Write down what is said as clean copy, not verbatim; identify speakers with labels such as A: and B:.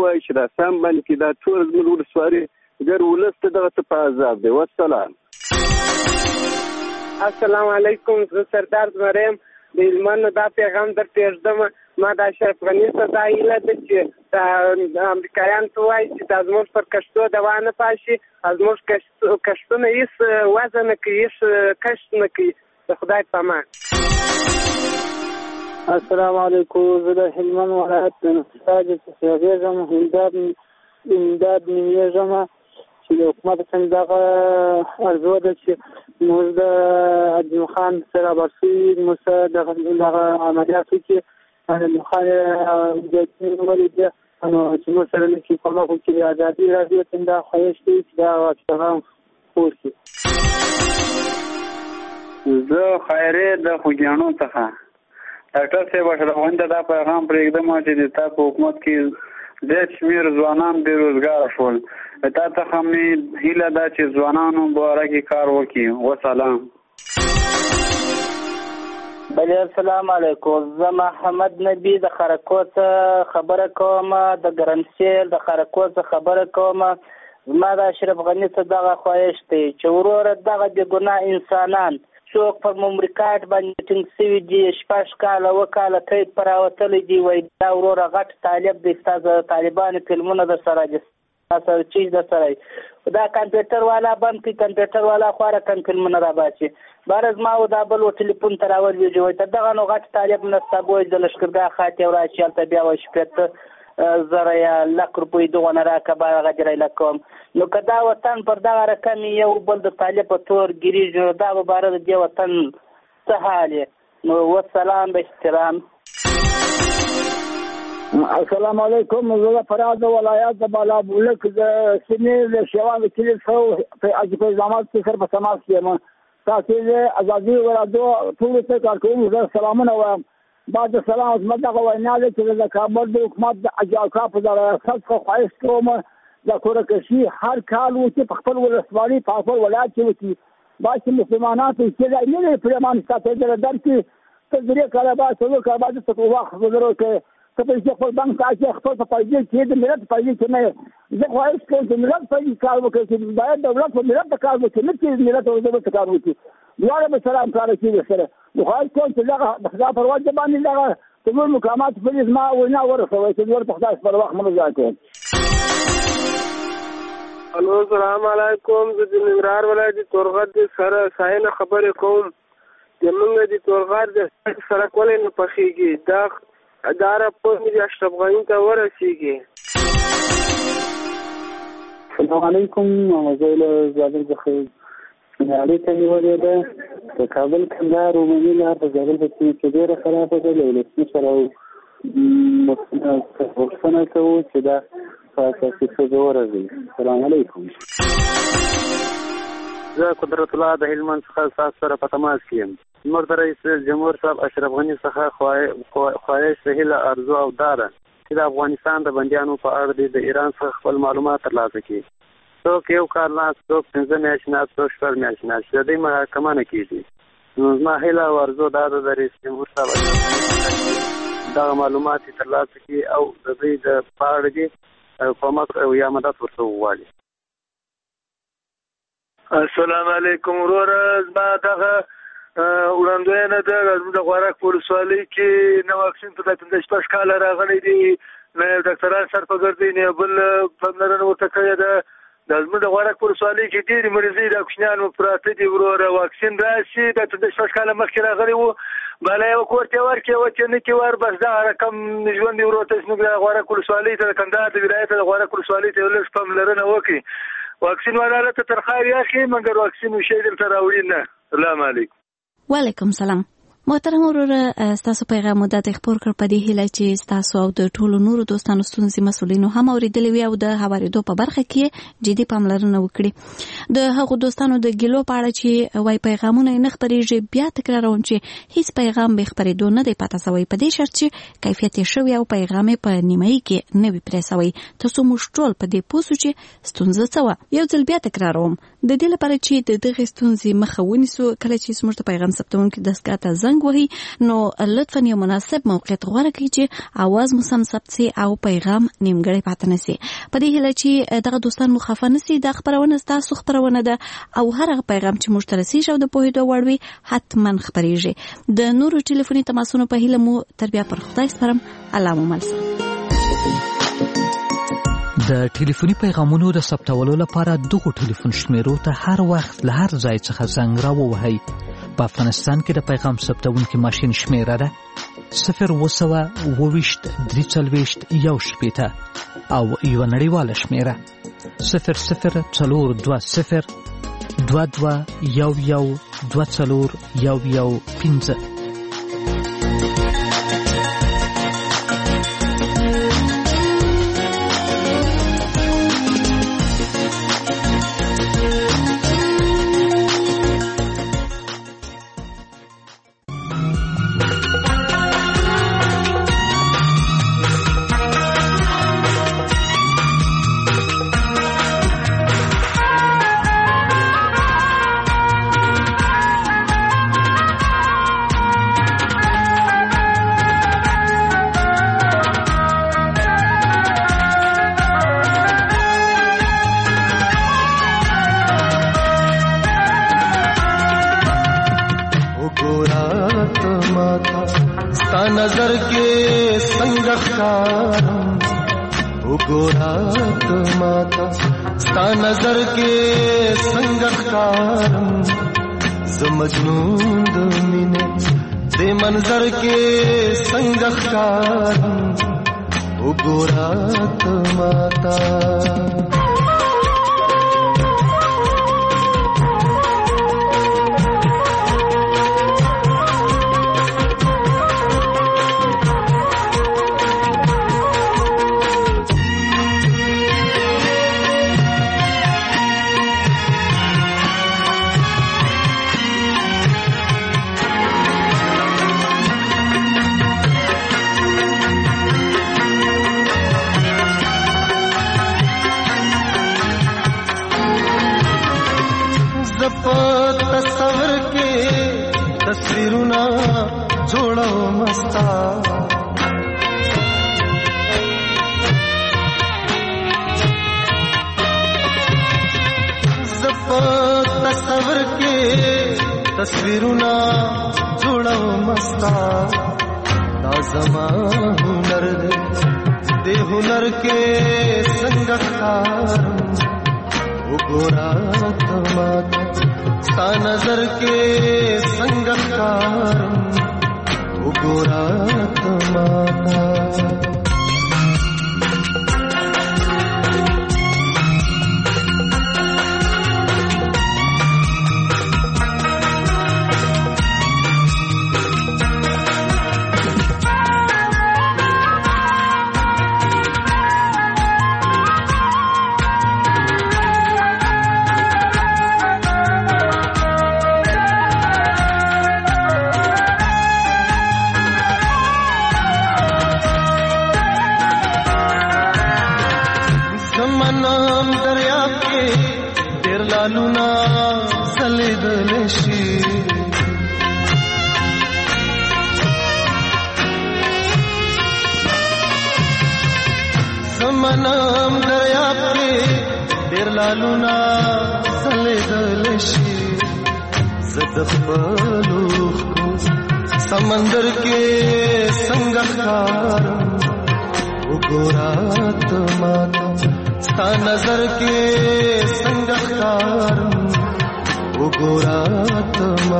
A: وایي چې دا سم باندې کې دا ټول زموږ ولسوالي ګر ولس ته دغه څه په عذاب دی. والسلام.
B: السلام علیکم. زه سردار زمریم د هلمند دا پیغام در پېږدم. ما د اشرف غني څخه دا هیله ده چې د امریکایان ته وایي چې دا زموږ پر کښتو دوا نه پاشي، زموږ کښتونه هېڅ وضع نه کوي، هېڅ کښت نه کوي. د خدای په امان.
C: السلام علیکم. زه د هلمند ولایت د نصرتاج څخه غږیږم. امداد نومیږم چې د حکومت څنګه دغه ارزو ده چې موږ د عبدالله خان سره برسوي موږ سره دغه عملیاتو کې عبدالله خان مجاهدین ولیده نو چې موږ سره نه کي کومه خو چې ازادي راډیو څنګه خواهش کوي چې دا پیغام خپور کړي.
D: زه خیرې د خوږیاڼو څخه ډاکټر صاحب اشرف غني ته دا پیغام پرېږدم چې د تا په حکومت کې ډېر شمېر ځوانان بېروزګاره شول. تا څخه مې هیله ده چې ځوانانو باره کې کار وکړي. وسلام.
C: بله السلام علیکم. زه محمد نبی د خرکوت خبره کوم، د ګرمسیل د خرکوت خبره کوم. زما د اشرف غني څخه دغه خواهش دی چې وروره دغه بې ګناه انسانان څوک په مملکت باندې ټینګ سوي دي، 6 کاله 7 کاله قید پر راوتلی دي، وایي دا وروره غټ طالب دی، ستاسو طالبانو فلمونه در سره دي، ستاسو چیز در سره دا کمپیوټر والا بند کړي، کمپیوټر والا خواره کم فلمونه را باسي. باره زما و دا بل و ټلیفون ته راولوېږي وایي ته دغه نو غټ طالب نسته بوی د لښکرګاه خاتې وراشي هلته بیا وایي 7,000 یا لک روپۍ دغونه راکړه به هغه جریله کوم. نو که دا وطن پر دغه رقم یو بل د طالب په تور ګیرېږي نو دا به باره د دې وطن څه حال نو. والسلام به احترام.
E: السلام علیکم. زه د فراه د ولایت د بالابلوک د سیمې د شیوان د کلي څخه په اجازامات کې سر په تماس کې یم. تاسو د ازادي ورادو ټولو ته کار کوم. زه سلامونه وایم. بعد سلام عظمت دغه وینا ده چې د کابل د حکومت د اجاکا په ریاست څخه خواهش کوم د کورکشي هر کال وکړي په خپل ولسوالي په خپل ولایت کې وکړي. باید مسلمانان ته چې نه لري پرېمان ساتي د درکې تدریک کړه باید څو کار باید څه وخت ورو کې ته په خپل بانک کې خپل په پایځ کې د ملت پایځ کې نه زه خواهش کوم چې ملت پایځ کار وکړي چې باید دولت په ملت کار وکړي نه چې ملت او دولت کار وکړي. دواړه به سلام کار کوي سره. خواهش کوم چې دغه پر وجه باندې دغه ټول مقامات په ما وینا ورسوي چې ورته خدای پر وخت منځ کوي.
B: الو السلام علیکم. زه د ننګرهار ولایت تورغد سره ساين خبرې کوم. زمونږ د تورغد سره کولې نه پخېږي دا راپور مې اشرف غني ته ورسېږي.
C: السلام علیکم. زه زابل څخه اړیکه ته نیولې ده. د کابل کندهار عمومي لار په زابل په سیمه کې ډېره خرابه ده. له ولسمشر او غوښتنه کوو چې دا په اساسي توګه ورغوي. السلام علیکم.
D: زه قدرت الله د هلمند څخه ستاسو سره په تماس کې یم. زموږ د رئیس جمهور صاحب اشرف غني څخه خواهش هیله ارزو او دا ده چې د افغانستان د بندیانو په اړه د ایران څخه خپل معلومات ترلاسه کړي. څوک یو کال نه، څوک 15 میاشتې نه، څوک 6 میاشتې نه، چې د دې محاکمه نه کېږي. نو زما هیله او ارزو دا ده د رئیس جمهور صاحب دغه معلومات ترلاسه کړي او د دوی د په اړه دې کومک او یا مدد ورته وغواړي.
F: السلام علیکم. وروره زما دغه وړاندوینه ده زموږ د غوړک په ولسوالۍ کې نه واکسین په 15 کاله راغلی دی، نه یو ډاکټران سر په ګرځي، نه بل پاملرنه ورته کړې ده. د زموږ د غوړک په ولسوالۍ کې ډېرې مریضۍ د کوچنیان پراته دي. وروره واکسین راشي د 15 کاله مخکې راغلی وو، بالا یو کور ته ورکړې وه چې نه کې ور بس دغه رقم ژوند یې ورور ته زموږ د غوړک ولسوالۍ ته د کندهار د ولایت د غوړک ولسوالۍ ته یو لږ پاملرنه وکړي. واکسین والا ته تنخواه یاخلي مګر واکسین شی دلته راوړي نه. السلام علیکم.
G: وعلیکم سلام. محترم وروره ستاسو پیغام مدت خبر کړ په دې هیله چې ستاسو او د ټولو نورو دوستانو ستونزې مسولینو هم اوریدلې وي او د هوارېدو په برخه کې جدي پاملرنه وکړي. د هغو دوستانو د ګیلو په اړه چې وای پیغامونه نه خبرېږي بیا تکراروم چې هیڅ پیغام به خبرېدو نه دی پاتې شوی په دې شرط چې کیفیت شوی او پیغام په نیمایي کې نه وي پرېسوي. تاسو موږ ټول په دې پوسو چې ستونزه څه و. یو ځل بیا تکراروم د دې لپاره چې د دغه ستونزې مخه ونیسو. کله چې زموږ د پیغام ثبتونکو دستګاه ته زنګ زنګ وهي نو لطفا یو مناسب موقعیت غوره کړئ چې اواز مو سم ثبت سي او پیغام نیمګړی پاتې نه سي. په دې هیله چې دغه دوستان مو خفه نه سي. دا خبرونه ستاسو خبرونه ده او هر هغه پیغام چې موږ ته رسیږي او د پوهېدو وړ وي حتما خپریږي. د نورو ټلیفوني تماسونو په هیله مو تر بیا پر خدای سپارم. الله مو مل.
H: د ټلیفوني پیغامونو د ثبتولو لپاره دغه ټلیفون شمیرو ته هر وخت له هر ځای څخه زنګ راووهئ. په افغانستان کې د پیغام ثبتونکي ماشین شمیره ده 0202341 او یو نړیواله شمیره 002022112415.
I: नजर के संगखारम उगोरात माता स्ता नजर के संगखारम मजनून दमीने दे मंजर के संगखारम उगोरात माता तस्वीरुना जोड़ो मस्ता तस्वर के तस्वीरुना जोड़ो मस्ता ताज़मा हुनर दे हुनर के संगखार गोरा तमाता ता नजर के संगकार गोरा तमाता लूना सलिद लेशी समनाम दरिया पे देर लालूना सलिद लेशी ज़दफ़लूख को समंदर के संगखार गोरात माता ता नजर के संगखार गोरात